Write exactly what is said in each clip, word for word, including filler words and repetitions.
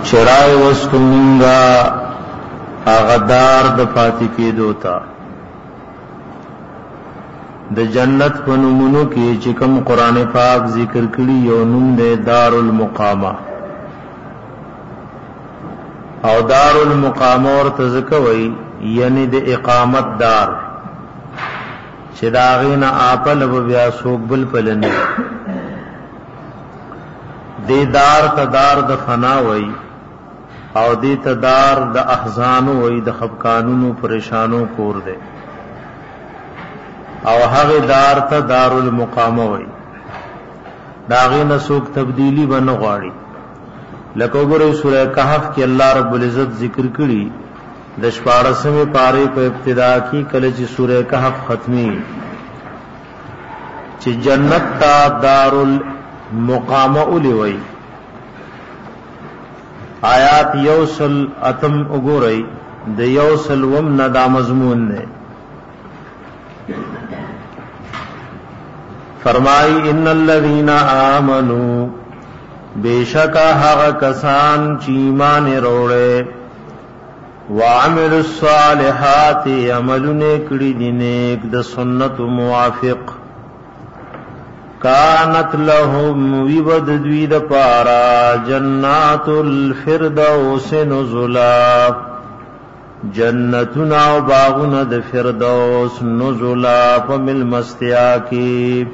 چرای وستمونگا آغدار د پاتی کی دوتا د جنت په نومونو کې چې کوم قران پاک ذکر کړي یو نوم دی دار المقامه او دار المقامه ورته ذکوي یعنی د اقامت دار چې داغینا آپل بیا سوق بل پلنه دی دار ته دار د فنا وای او دی ته دار د احزان وای د خفقانونو پریشانو کور دی او هغه دار ته دار المقامه وای داغه نسوک تبدیلی ونه غواړي لکه وګورئ سوره کهف کې الله رب العزت ذکر کړي د شپاړسمه پاره په ابتدا کې کله چې سوره کهف ختمي چې جنت تا دار المقامه الی وای آیات یوسل اتم وګورئ د یوسل وم ندا مضمون نه فرمائی ان الذین آمنوا بیشکا حق کسان چیمان روڑے وعملوا الصالحات عملون کڑی دینیک د سنت موافق کانت لهم ویبد دوید پارا جنات الفردوس نزلا جنتنا و باغنا د فردوس نزلا پمل مستیا کی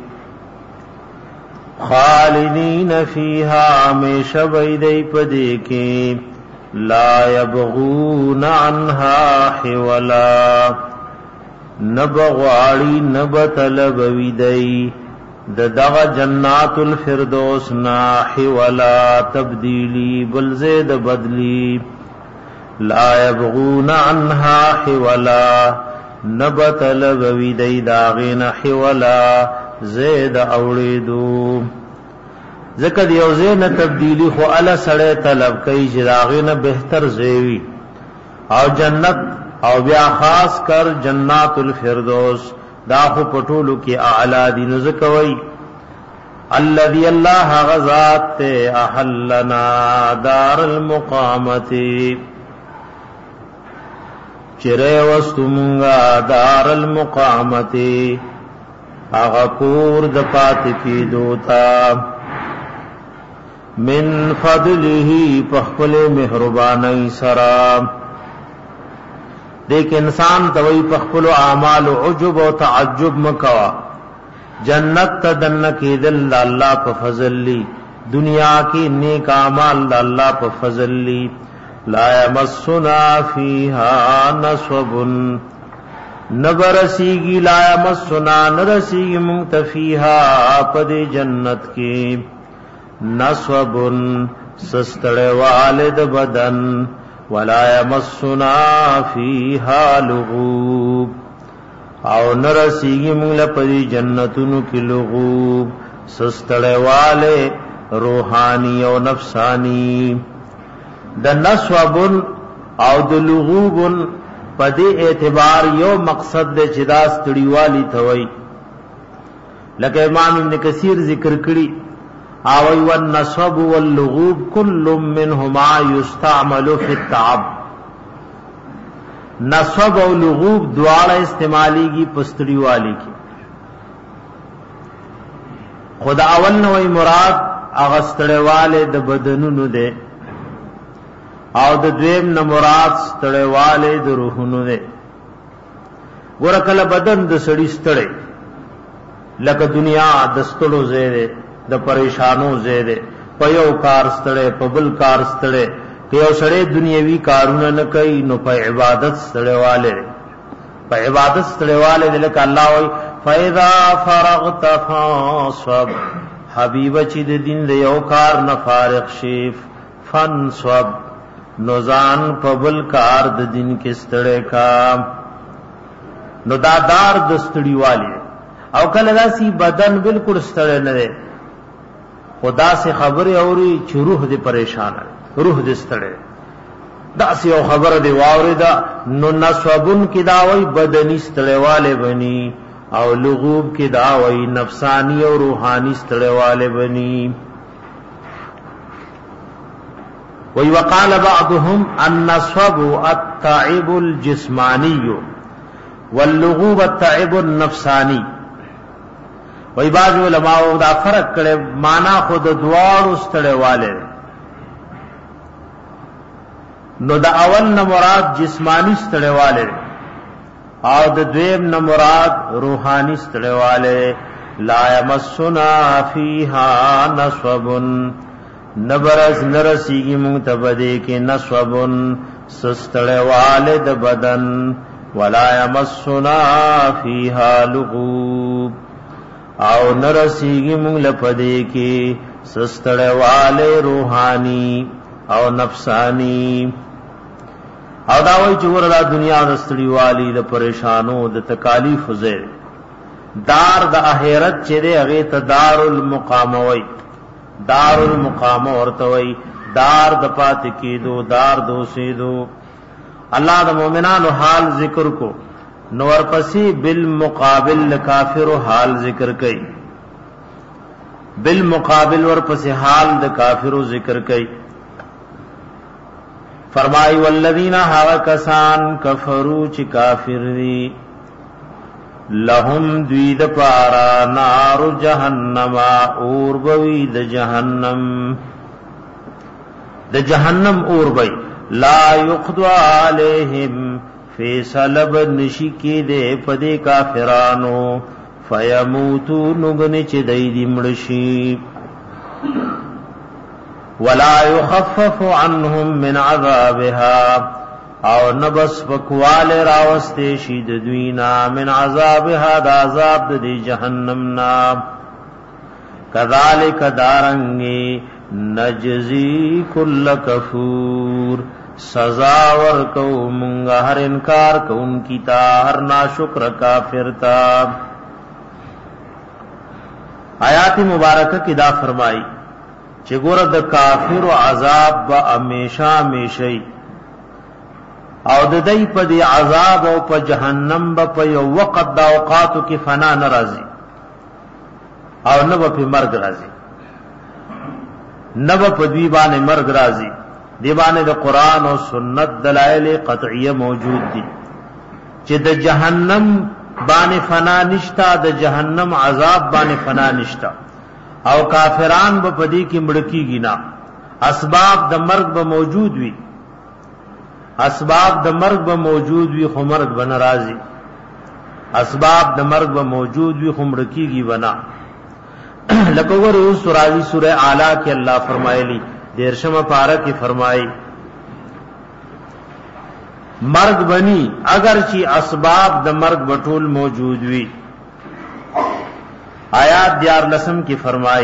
خالدین فیہا ہمیشہ بیدئی پدے کے لا یبغون عنہا حولا نبغواڑی نبطلب ویدئی ددغ جنات الفردوس نا حولا تبدیلی بلزید بدلی لا یبغون عنہا حولا نبطلب ویدئی داغین حولا زید اوریدو ذکر یو زین تبدیلی خو الا سړی طلب کوي چې داغه نه بهتر زیوی او جنت او بیا خاص کر جنات الفردوس دا خو پټولو کې اعلی دي نو زکوي الذي الله غزات احلنا دار المقامه چره واستمغا دار المقامه اغا کور د پات کی دوتا من فضله پخپل مہربانی سرا دیکھ انسان توئی پخپل اعمال عجب و تعجب مکوا جنت تدن کی دل اللہ پا فضل لی دنیا کی نیک اعمال اللہ پا فضل لی لا یمسنا فیہا نصب نبرسیگی لا یمسنا نرسیگی منتفیہا پد جنت کی نصب سستڑے والد بدن ولا یمسنا فیہا لغوب او نرسیگی منگل پد جنتن کی لغوب سستڑے والے روحانی او نفسانی د نصب او د لغوب پدې اعتبار یو مقصد د چداس تړیوالی توي لکه امام ابن کثیر ذکر کړي او ای والنصب واللغوب كل منهما يستعمل في التعب نصب او لغوب دواړه استعماليږي پستړیوالی کې خدا اول نوې مراد اغستړیواله د بدنونو ده او د دویم نه مراد ستړیواله د روحونو ده ورکل بدن د سړی ستړی لکه دنیا د ستړو زیره د پریشانو زیره په یو کار ستړی په بل کار ستړی که یو سړی دنیوي کارونه نه کوي نو په عبادت ستړیواله په عبادت ستړیواله د لکه الله وای فاذا فرغت فانصب حبیب چې د دین د یو کار نه فارغ شي فانصب نوزان پبل کار د دین کې ستړی کا نو دا دار د ستړی والی او کله داسي بدن بالکل ستړی نه دی خدا سے خبر اوري چې روح دې پریشان روح دې ستړی داسي او خبر دی واوردا نو نسبن کی داوی بدنی ستړی والے بنی او لغوب کی داوی نفسانی او روحانی ستړی والے بنی وی وقال بعضهم النصب التعب الجسمانی واللغوب التعب النفسانی. وی بعض علماء دا فرق کرے مانا خود دوار استڑے والے نو دا اول نمراد جسمانی استڑے والے او دا دویم نمراد روحانی استڑے والے. لا یمسنا فیہا نصب نبرز نرسیگی منتبدے کے نصب سستڑے والے دا بدن ولا یمسنا فیہا لغوب او نرسیگی منگ لپدے کے سستڑے والے روحانی او نفسانی. او داوی چور دا دنیا دستڑی والی دا پریشانو دا تکالیف زیر دار دا اخیرت چرے اغیت دار المقام وی دار المقام ورتوی دار دا پات کی دو دار دو سی دو. اللہ دا مومنان حال ذکر کو نور پسی بالمقابل کافر حال ذکر کئی بالمقابل ور پسی حال دا کافر ذکر کئی. فرمائی والذین ہوا کسان کفرو چی کافر دی لہم دوید پارا نار جہنم اور بوی د جہنم د جہنم اور بوی لا یقضى علیہم فیصلب نشکی دے پدے کافرانو فیموتو نگن چی دی مڑشی ولا یخفف عنہم من عذابها او نبس بکوال راوستے شید دوینا من عذابها دا عذاب دی جہنمنا. کذالک دارنگی نجزی کل کفور سزا ورکو منگا ہر انکار کو ان کی تا ہر ناشکر کافر تا. آیات مبارکہ کی دا فرمائی چی گورد کافر و عذاب با امیشہ امیشہی او د دای په دی عذاب او په جهنم به په یو وخت د اوقاتو کې فنا ناراضي او نه په مرګ راضي نه په دی باندې مرګ راضي. دی باندې د قران او سنت دلایل قطعیه موجود دي چې د جهنم باندې فنا نشتا د جهنم عذاب باندې فنا نشتا او کافران به په دی کې مړکیږي نه. اسباب د مرګ به موجود وي اسباب د مرگ به موجود وی خو مرگ به ناراضي اسباب د مرگ به موجود وی خو مړکیږي بنا. لکه ورو سورہ سورہ اعلی کې الله فرمایلی دیرشمه پارہ کې فرمایي مرگ بنی اگر چی اسباب د مرگ بټول موجود وی. آیات دیار لسم کی فرمائی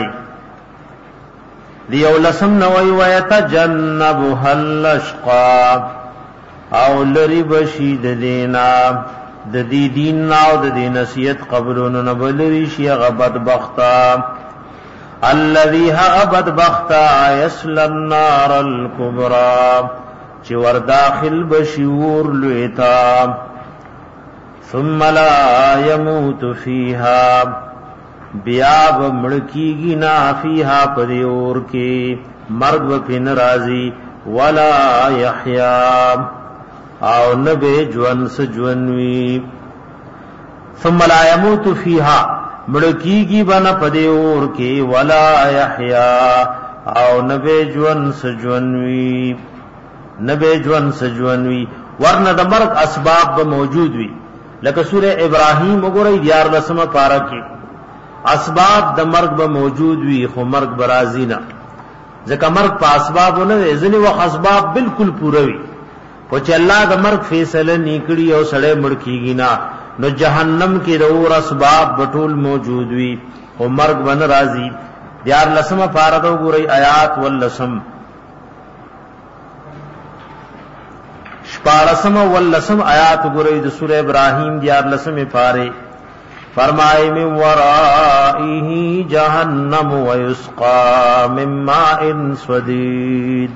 دیو لسم نوی ویتجنبها الاشقا او لری بشید دینا د دی دین ناو د دی نصیحت قبلونو نبلری شی غبد بختا الذي غبد بختا یسل النار الكبرى چی ور داخل بشیور لویتا ثم لا يموت فيها بیاب مڑکیگی نا فیہا پدیور کی مرگ و پی نرازی ولا یحیا او نبے جون سجونوی ثم لا يموت فیہا مڑکیگی بنا پدیور کی ولا یحیا او نبے جون سجونوی نبے جون سجونوی ورنہ دا مرگ اسباب موجود وی لکہ سورہ ابراہیم وګورئ دیار لسمه پارہ کی اسباب د مرگ به موجود وی خو مرگ برازی نه ځکه مرگ په اسباب نه ځنی وخت اسباب بالکل پوره وی خو چې الله د مرگ فیصله نکړي او سړی مړ کیږي نه نو جهنم کې د اور اسباب بټول موجود وی او مرگ بن راضی دیار لسمه پارا دو ګورئ آیات ولسم شپارسم ولسم آیات ګورئ د سورہ ابراہیم دیار لسمه پاره فرمائے من ورائه جہنم ویسقا من ماء صدید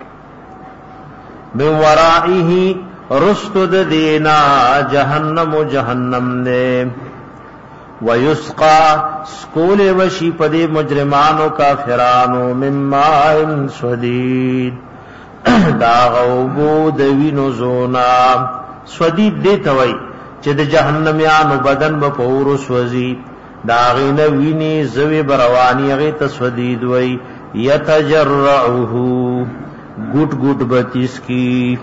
من ورائه رستد دینا جہنم و جہنم دے ویسقا سکول وشی پدے مجرمانو کافرانو من ماء صدید دا غوبو د وینو زونا سودید دی توي چې د جهنميانو بدن به پور سوځي دا غین ویني زوی بروانی هغه تسودید وای یتجرعه ګټ ګټ بتیس کی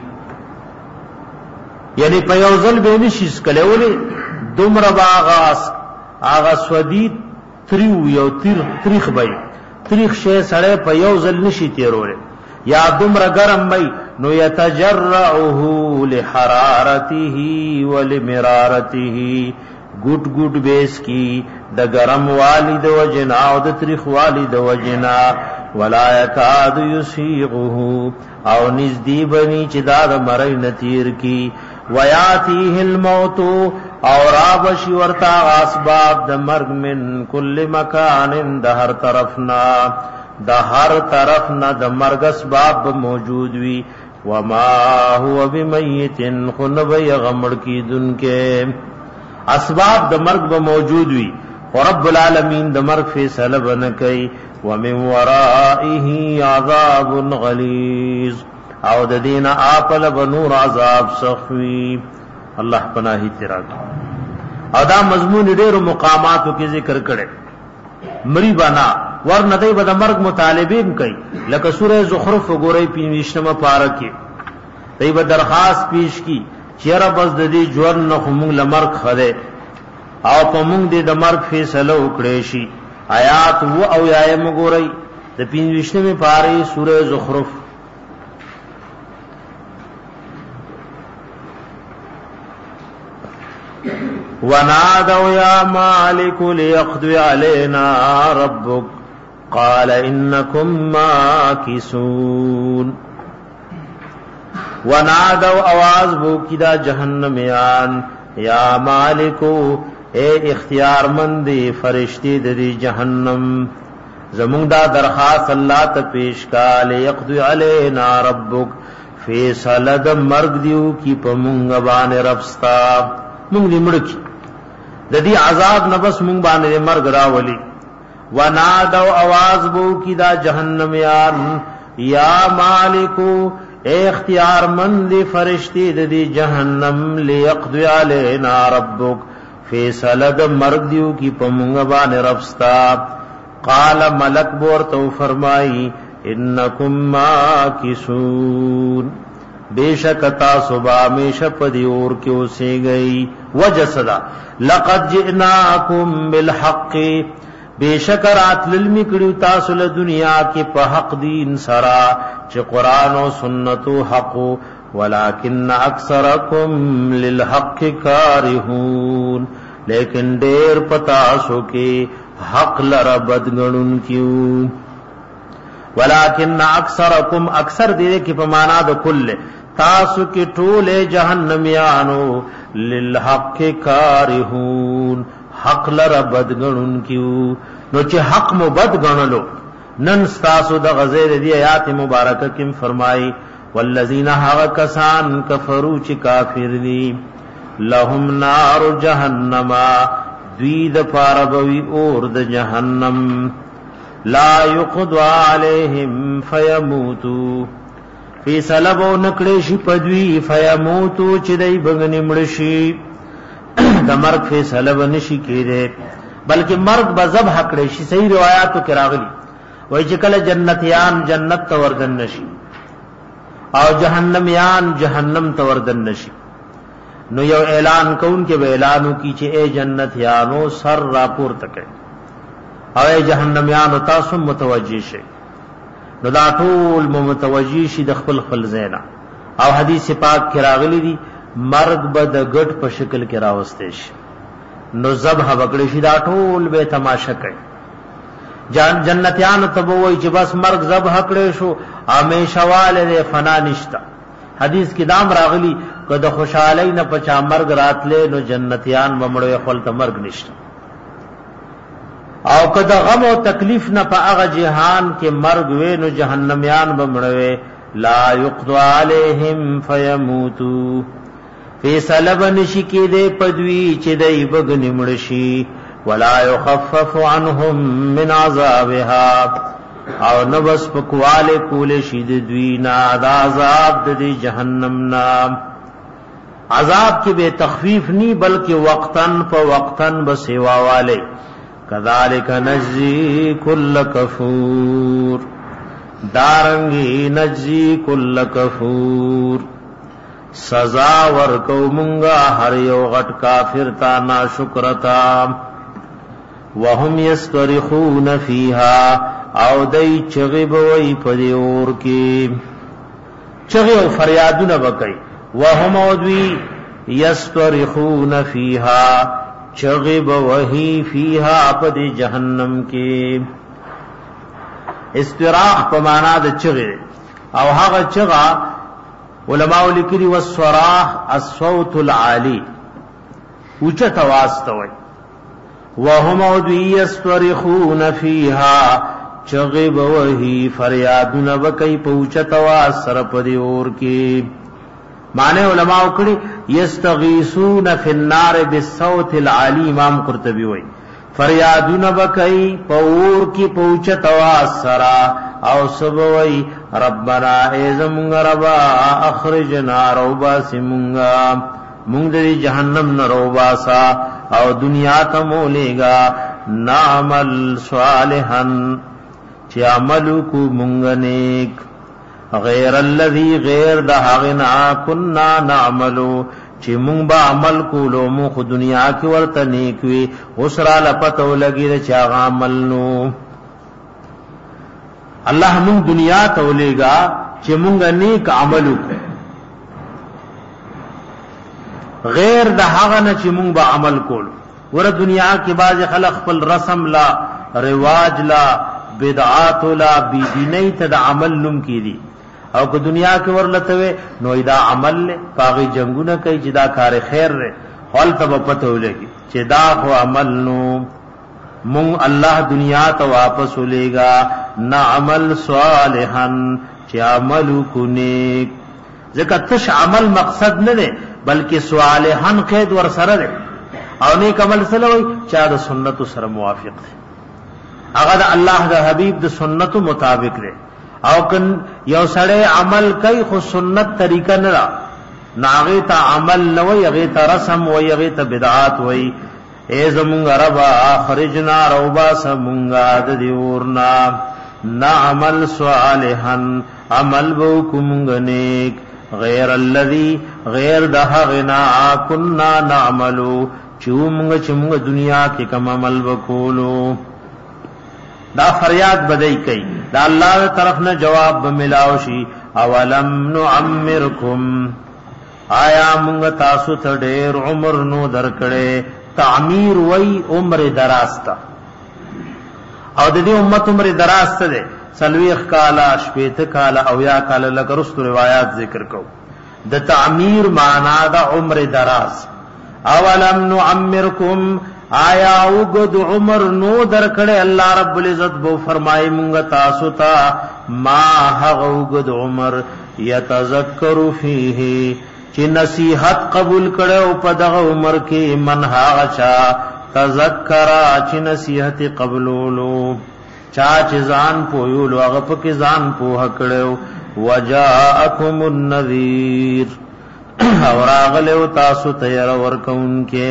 یعنی په یو ځل به نشیس کله ولې دومره باغاس آغا سودید تریو یو تیر تریخ بای تریخ شی سره په یو ځل نشي تیروله یا دومره ګرم بای نو یتجرعه لحرارته ولمرارته ګټ ګټ بیس کی د ګرم والد وجنا او د تریخ والد وجنا ولا یکاد یسیغه او نزدی بنی چې دا د مړی نتیر کی ویاتیه الموت اور آبشی ورتا اسباب د مرگ من کل مکان د هر طرفنا د هر طرفنا د مرگ اسباب موجود وی وما هو بمیت خنب یغمړ کی دن کے اسباب د مرگ به موجود وی رب العالمین د مرگ فیصله بنکای ومن ورائه عذاب غلیظ او د دین آپل بنور عذاب سخوی الله پناهی تیرا او دا مضمون ډیرو مقاماتو کې ذکر کړي مری بنا ور ندی بد مرګ مطالبین کوي لکه سوره زخرف وګورئ پینځمه پاره کې دای به درخواست پیش کی چیرې بس د دې ژوند نه موږ لمرګ خره او په موږ دې د مرګ فیصله وکړي شي آیات و او یایم وګورئ د پینځمه پاره سوره زخرف ونادوا يا مالك ليقضي علينا ربك قال إنكم ماكثون ونادوا आवाज بو کدا جہنمیان یا مالکو اے اختیار مندی فرشتي د جہنم زمون دا درخواست الله ته پیش کا ليقضي علينا ربك فیصله د مرګ دیو کی پمونګ باندې ربستا مونږ دې مړ کی د دې عذاب نفس مونږ باندې مرګ راولي ونادوا आवाज بو کی دا جہنمیان یا مالکو اے اختیار مند فرشتي د دې جہنم ليقضي علينا ربك فیصله د مرګ دیو کی پمونګ باندې ربستا قال ملک بورته فرمای انکم ماکثون بیشک تاسو با ہمیشہ پدی اور کیوں سے گئی وجہ صدا لقد جئناکم بالحق بیشک رات للمی کڑیو تاسو ل دنیا کی په حق دین سرا چې قران او سنت حق ولکن اکثرکم للحق کارهون لیکن ډیر پتا سو کې حق لرا بدګنون کیو ولکن اکثرکم اکثر دې کې په معنا د کل تاسو کی ټول جہنمیانو للحق کارهون حق لرا بدګنون کیو نو چې حق مو بدګنلو نن تاسو د غزیر دی آیات مبارکه کې فرمای والذین ها کسان کفروا چې کافر دي لهم نار جهنم دوی د پاربوی اور د جهنم لا یقضى عليهم فيموتوا فی سلبو نکړې شي پدوی فیموتو چې دای بغنی مړ شي د مرګ فی سلب نشي کېده بلکې مرګ به ذبح کړې شي صحیح روایتو کې راغلي وای چې کله جنتیان جنت ته وردن نشي او جهنميان جهنم ته وردن نشي نو یو اعلان کون کې به اعلانو کی چې اے جنتیانو سر راپور تکي او اے جهنميان تاسو متوجي شئ نو دا ټول متوجی شي د خپل خپل زینا او حدیث پاک کې راغلی دي مرګ به د ګټ په شکل کې راوستي شي نو ذبح وکړي شي دا ټول به تماشا کوي جان جنتیان ته وایي چې بس مرګ ذبح کړي شو همیشه والے فنا نشتا حدیث کې دام راغلی کله خوشالۍ نه پچا مرګ راتلې نو جنتیان بمړو خپل ته مرګ نشتا او کده غم او تکلیف نه په هغه جهان کې مرګ وې نو جهنميان بمړوي لا يقضى عليهم فيموتوا فیصله بنشي کې دې پدوي چې دای بغنی مړشي ولا يخفف عنهم من عذابها او نبس پکواله کول شید دوینا دا عذاب د جهنم نام عذاب کی بے تخفیف نہیں بلکہ وقتاً پا وقتاً بسیوا والے کذالک نجزی کل کفور دارنگی نجزی کل کفور سزا ورکو منگا ہر یو غٹ کافر تا نا شکرتا وهم یسترخون فیہا او دی چغی بوئی پدی اور کی چغی او فریادون بکئی وهم ودوی یسترخون فیہا چغی بوہی فیہا پدی جہنم کی استراخ پمانا دا چغی او هغه چغا علماء لکری والصراح الصوت العالی اوچا تواستوئی وهم ودوی یسترخون فیہا چغی بوہی فریادون بکی پوچا تواست سرپ دی اور کی معنی علماء کڑی یستغیثون فی النار بالصوت العالی امام قرطبی وئی فریادون بکی پور کی پوچا تواست سرا او سبوئی ربنا ایزمونگا ربا اخرجنا روبا سمونگا مونگ دی جہنم نروبا سا او دنیا تمولے گا نعمل صالحا چی عملو کو مونگ نیک غیر الذی غیر دہاغنا کننا نعملو چی مونگ با عمل کو لو مونگ دنیا کی ورطا نیکوی اسرا لپتو لگی دا چاگا عملنو اللہ مونگ دنیا تولے گا چی مونگ نیک عملو کو غیر دہاغنا چی مونگ با عمل کولو ور دنیا کی باز خلق پل رسم لا رواج لا بدعات لا بی دینی تا دا عمل نم کی دی او که دنیا کی ورلتوے نوی دا عمل لے پاغی جنگو نہ کئی چی دا کار خیر رے خول تب پتو لگی چی دا خو عمل نو مونگ اللہ دنیا تا واپس لے گا نا عمل صالحا چی عملو کنیک ذکر تش عمل مقصد نہ دے بلکہ صالحا قید ور سر دے او نیک عمل سلوی چا دا سنت سر موافق دے اگر اللہ دا حبیب دا سنت مطابق دے او کن یو سڑے عمل کئی خو سنت طریقہ نرا ناغیتا عمل نوی اغیتا رسم وی اغیتا بدعات وی اے زمونگا ربا خرجنا روبا سمونگا دا دیورنا نا عمل صالحا عمل بوکمونگا نیک غیر الذی غیر دہغنا کننا نعملو چومونگا چومونگا دنیا کی کم عمل بکولو دا فریاد بدئی کئی دا اللہ دا طرف نہ جواب بملاوشی اولم نعمرکم آیا منگا تاسو تا دیر عمر نو درکڑے تعمیر وی عمر دراستا او دا دی امت عمر دراستا دے سلویخ کالا شپیت کالا اویا کالا لکرست روایات ذکر کو دا تعمیر مانا دا عمر دراز اولم نعمرکم آیا اوگد عمر نو درکڑے اللہ رب العزت بو فرمائی منگا تاسو تا ما حق اوگد عمر یتذکر فیہ چی نصیحت قبول کرے او پدغ عمر کی من حاغچا تذکرا چی نصیحت قبولولو چاچ زان پویولو اغپ کی زان پوہ کرے وجاءکم النذیر اور آغلے تاسو تیر ورکون کے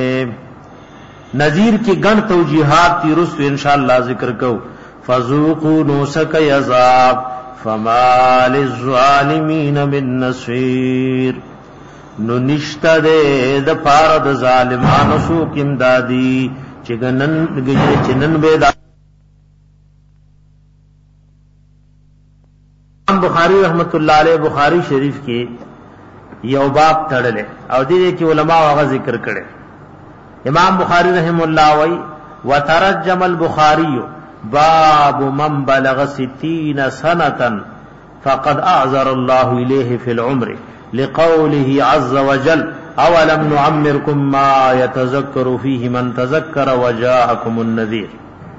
نذیر کی گن توجیحات تی رسو انشاءاللہ ذکر کو فذوقوا نوسک عذاب فما للظالمین من نصیر نو نشتا دے د پار د ظالمانو سو کیم دادی چگنن گجے چنن بیدا بخاری رحمت اللہ علیہ بخاری شریف کی یو باب تڑلے او دیدے کی علماء آغا ذکر کرے امام بخاری رحم اللہ وی وترجم البخاری باب من بلغ ستین سنتا فقد اعذر اللہ الیہ فی العمر لقوله عز وجل اولم نعمرکم ما يتذکر فیہ من تذکر وجاءکم النذیر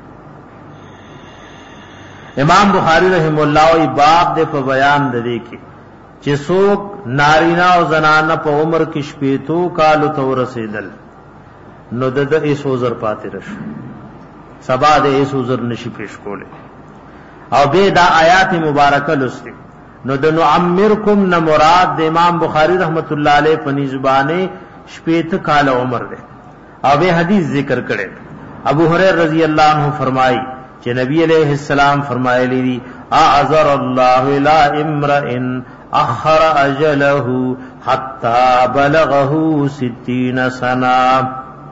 امام بخاری رحم اللہ وی باب دے پا بیان دے کی چی سوک نارینا و زنانا پا عمر کی شپیتو کالو تو رسیدل نو د ایس وزر پاتې رشو سبا د ایس وزر نشي پیش کوله او به دا آیات مبارکه لسته نو د نعمرکم نه مراد د امام بخاری رحمت الله علیه په زبانه شپیت کال عمر ده او به حدیث ذکر کړي ابو هريره رضی الله عنه فرمایي چې نبی علیہ السلام فرمایلی دي اعذر الله الى امرئ اخر اجله حتى بلغه ستين سنه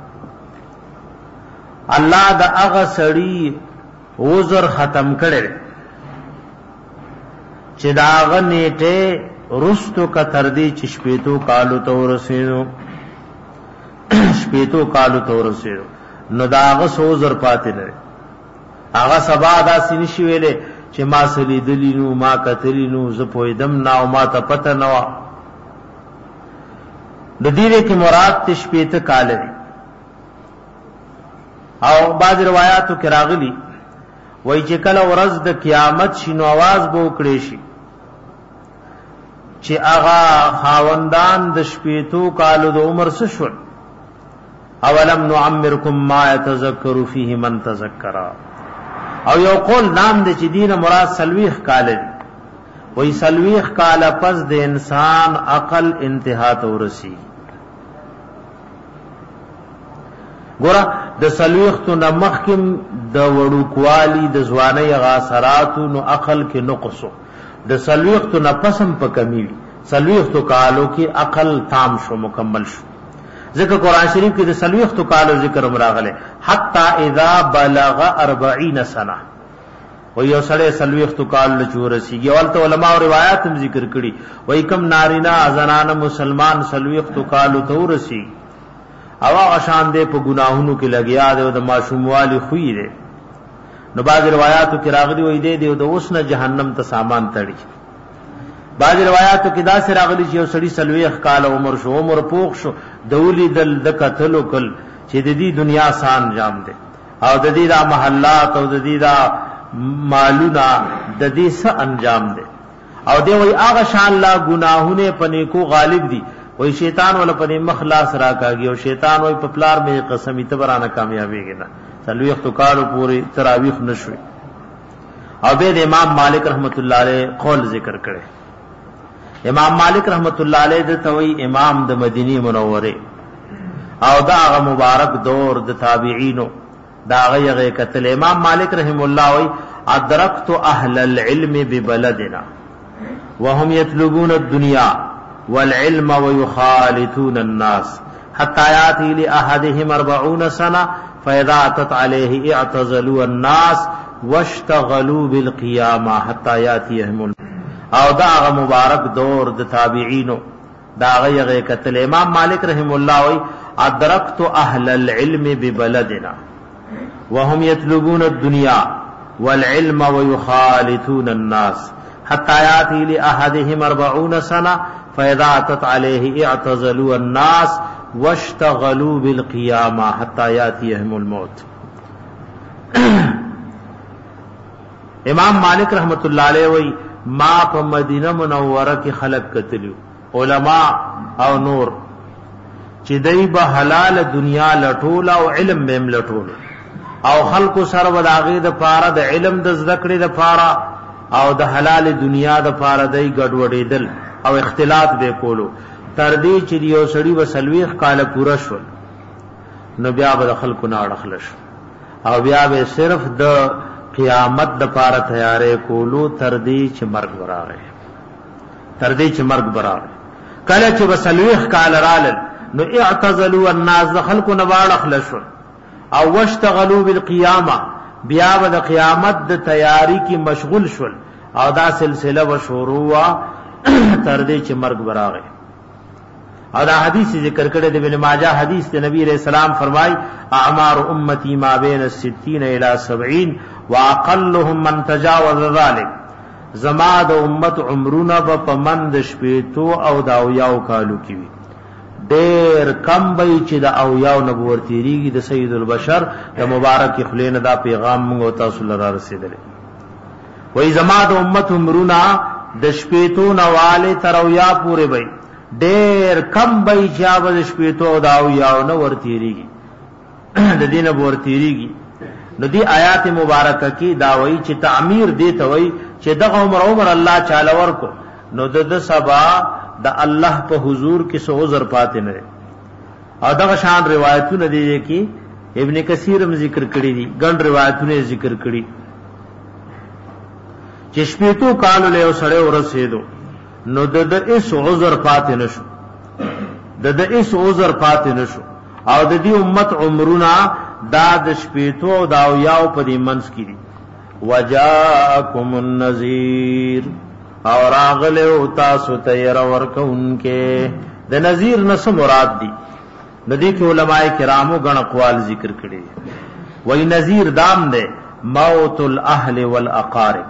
الله دا هغه سړی عذر ختم کړي چې دا هغه نیټه رستو کا تر دې چې شپېتو کالو ته ورسېنو شپېتو کالو ته ورسېنو نو دا هغه عذر پاتې نه هغه سبا دا سینشي ویلې چې ما سلی دلینو ما کتلینو ز پویدم نا او ما ته پته نه و د دې کې مراد تشبیه کال دی او بعض روایتو کې راغلي وای چې کله ورځ د قیامت شینو आवाज بو کړي شي چې هغه خاوندان د شپېتو کالو د عمر څه شول اولم نعمرکم ما يتذكر فيه من تذكر او یو قول نام د چې دین مراد سلويخ کال دی وای سلويخ کال پس د انسان عقل انتها ته ورسی ګور د سلويخ تو نمخکم د وړوکوالی د ځواني غاثراتو نو عقل کې نقصو د سلويخ تو نفسم په کمی وی سلويخ تو کالو کې عقل تام شو مکمل شو ذکر قرآن شریف کې د سلويخ تو کالو ذکر مراغله حتا اذا بلغ أربعين سنه و یو سړی سلويخ تو کال لچورسیږي ولته علما او روایت هم ذکر کړي وای کم نارینا زنانه مسلمان سلويخ تو کالو تورسی او غشان دې په ګناهونو کې لګیا دی او د ماشوموالي خوې دی نو بعض روایتو کې راغلي وای دی دی د اوسنه جهنم ته سامان تړي بعض روایتو کې دا سره راغلي چې یو سړی سلويخ کال عمر شو عمر پوخ شو دولی دل د قتل کل چې د دې دنیا سان جام دي او د دې دا محلات او د دې دا مالونه د دې څه انجام دي او دی وای هغه شان الله گناهونه پنه کو غالب دي وای شیطان ول پنه مخلاص راکاږي او شیطان وای په پلار مې قسم ته برانه کامیابیږي نه سلويخ تو کالو پوری تراویح نشوي او به امام مالک رحمت الله علیه قول ذکر کړي امام مالک رحمت الله علیه د توي امام د مدینی منوره او دا هغه مبارک دور د تابعینو دا هغه قتل امام مالک رحم الله وی ادرکت اهل العلم ببلدنا وهم يطلبون الدنيا والعلم ويخالطون الناس حتى ياتي لاحدهم أربعين سنه فاذا اتت عليه اعتزلوا الناس واشتغلوا بالقيامه حتى ياتيهم او دا هغه مبارک دور د تابعینو دا هغه قتل امام مالک رحم الله وی ادرکت اهل العلم ببلدنا وهم يطلبون الدنيا والعلم ويخالطون الناس حتى ياتي لاحدهم أربعين سنه فاذا اتت عليه اعتزلوا الناس واشتغلوا بالقيامه حتى ياتيهم الموت امام مالک رحمت الله علیه وی ما په مدینه منوره کې خلق کتلو علما او نور چې دای به حلال دنیا لټول او علم به لټول او خلق سره وداغه د پاره د علم د ذکر د پاره او د حلال دنیا د پاره دای ګډوډېدل او اختلاط به کولو تر دې چې یو سړی وسلويخ کال پورا شو نو بیا به خلکو نه اړخلش او بیا به صرف د قیامت د پاره تیارې کولو تر دې چې مرګ براغه تر دې چې مرګ براغه کله چې وسلويخ کال رالل نو اعتزلوا الناس خلکو نه واړخلش او واشتغلوا بالقيامه بیا د قیامت د تیاری کی مشغول شول او دا سلسله و شروع تر دې چې مرګ براغه او دا حدیث ذکر کړی د ابن ماجه حدیث ته نبی رسول الله فرمای اعمار امتی ما بین الستین الى سبعین واقلهم من تجاوز ذلك زما د امت عمرونه په مند شپېتو او دا یاو کالو کی ډېر کم به چې دا او یاو نبوت تیریږي د سید البشر د مبارک خلینو دا پیغام موږ تاسو لپاره رسیدلی وای زما د امت عمرونه د شپېتو نواله تر او یا پورې وای ډېر کم به چې د شپېتو دا او یاو نو ورتیریږي د دینه ورتیریږي نو دی آیات مبارکه کی داوی چې تعمیر دی ته وای چې دغه عمر عمر الله چاله ورکو نو د سبا د الله په حضور کې سو عذر پاتې نه او دغه شان روایتونه دي کې ابن کثیر هم ذکر کړی دي ګڼ روایتونه ذکر کړی چې شپېتو کال له سره ورسېدو نو د د اس عذر پاتې نشو د د اس عذر پاتې نشو او د دې امت عمرونه دا د شپېتو او دا یاو په دې منځ کې دي وجاءکم النذیر او راغله او تاسو ته ير ورکونکې د نذیر نس مراد دي ندی کې علماء کرامو غن اقوال ذکر کړي وای نذیر دام ده موت الاهل والاقارب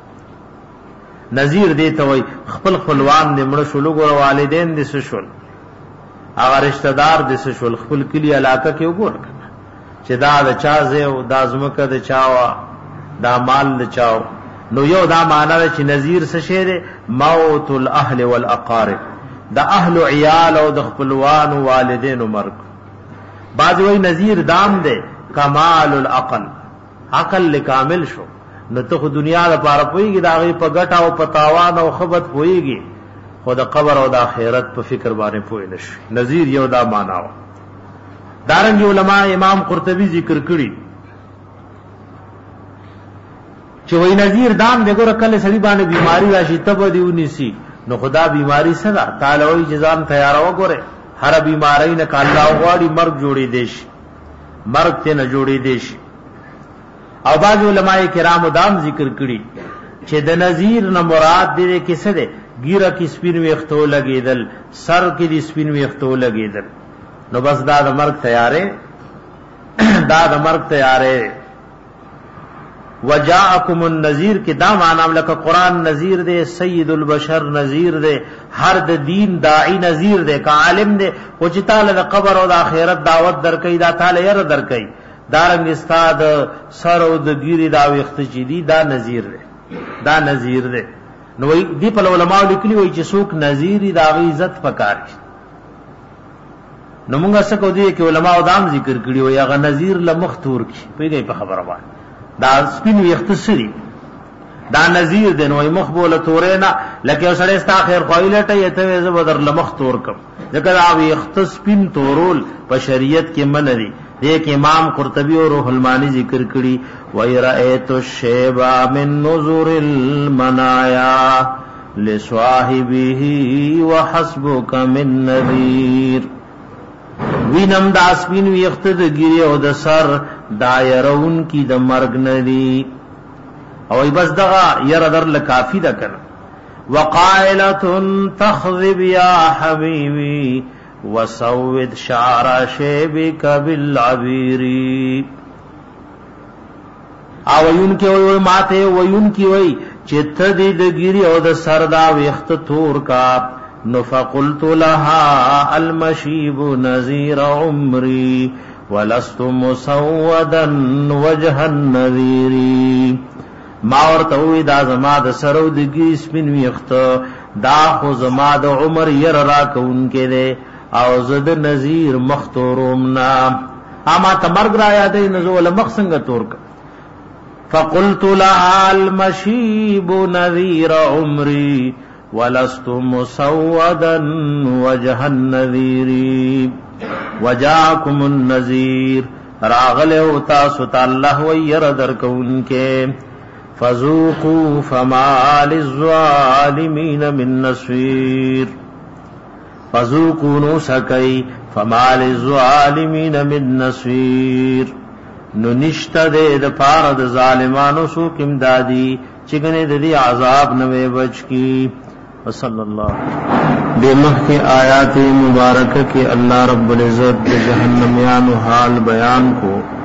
نذیر دی ته وای خپل خپلوان دې مړ شول ګور والدین دې شول هغه رشتہ دار دې شول خپل کلی علاقه کې وګور چې دا د چا زه او د ازمکه د چاوا دا مال د چاو نو یو دا معنا چې نذیر څه شی دی موت الاهل والاقارب دا اهل عیال او د خپلوان او والدین مرګ بعض وی نذیر دام دے کمال العقل عقل لکامل شو نو ته دنیا د پاره پویږي دا غي په ګټه او په تاوان او خبرت پویږي خو د قبر او د آخرت په فکر باندې پوی نشي نذیر یو دا معنا و دارنګ علماء امام قرطبی ذکر کړی چې وی نذیر دام دغه کله سړي باندې بیماری راشي تب دیونی سي نو خدا بیماری سره تعالی وی جزام تیار وګوره هر بیماری نه کاله غواړي مرګ جوړي دیش مرګ ته نه جوړي دیش او بعض علماء کرام دام ذکر کړي چې د نذیر نه مراد دې کې څه ده ګیره کې سپین ویختو لګیدل سر کې دې سپین ویختو لګیدل نو بس دا د مرګ تیارې دا د مرګ تیارې وجاءکم النذیر کی دا معنی لکه قران نذیر دے سید البشر نذیر دے ہر د دین داعی نذیر دے کا عالم دے او چې تعالی د قبر او د آخرت دعوت درکې دا تعالی ير درکې دارنګ استاد سر او د ګیری دا وخت چې دی دا نذیر دے دا نذیر دے نو دی په علماء لیکلي وي چې څوک نذیر دا غي عزت پکاري نو موږ څه کو دي کې علماء دام ذکر کړي وي هغه نذیر لمختور کی پیږي په خبره باندې دا سپین یختصری دا نذیر دین وای مخبوله تورینا لکه سره استا خیر خوایلټه یته ز بدر لمخ تور کم ذکر او یختص سپین تورول په شریعت کې من دی دیک امام قرطبی اور روح المانی ذکر کړي وای رایت الشیبا من نذور المنایا لصاحبه وحسبک من نذیر وینم دا سپین ویخت د ګیری او د سر دایرون کی د مرګ ندی او بس دغه ير در لکافی ده کنه وقائلة تخذب یا حبیبی وسود شعر شیبک بالعبیر او وین کی وی ماته وین کی وی چت دی د ګیری او د سر دا ویخت تور کا نفقلت لها المشيب نذير عمري ولست مسودا وجه النذير ما ورته دا زما د سرو دګي سپین ویخت دا خو زما د عمر ير را کونکې ده او زد نذیر مختورومنا اما تمرګ را یادې نزول مخسنګ تور فقلت لها المشيب نذير عمري ولست مسودا وجه النذير وجاءكم النذير راغل او تاسو الله وير درکونکه فذوقوا فما للظالمين من نصير فذوقوا نسكي فما للظالمين من نصير نو نشته د پاره د ظالمانو سو کیم دادی چګنه د دې عذاب نه بچ کی وصلی الله بمخ کے آیات مبارکہ کے اللہ رب العزت جہنمیان حال بیان کو